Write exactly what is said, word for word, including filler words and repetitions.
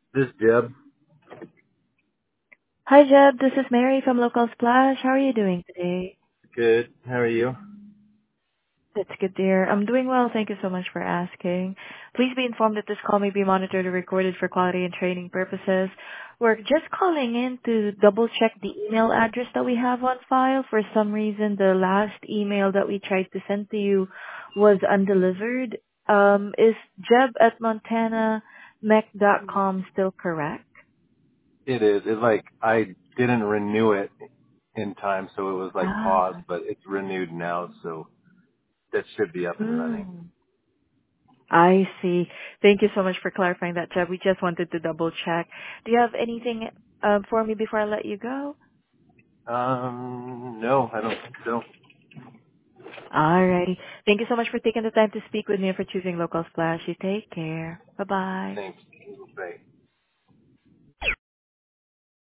This is Jeb. Hi, Jeb. This is Mary from Local Splash. How are you doing today? Good. How are you? That's good, dear. I'm doing well. Thank you so much for asking. Please be informed that this call may be monitored or recorded for quality and training purposes. We're just calling in to double check the email address that we have on file. For some reason, the last email that we tried to send to you was undelivered. Um, is jeb at montana mech dot com still correct? It is. It's like I didn't renew it in time, so it was like paused, Ah. but it's renewed now, so that should be up and running. Hmm. I see. Thank you so much for clarifying that, Jeb. We just wanted to double-check. Do you have anything uh, for me before I let you go? Um, no, I don't think so. Alrighty. Thank you so much for taking the time to speak with me and for choosing Local Splash. You take care. Bye-bye. Thanks.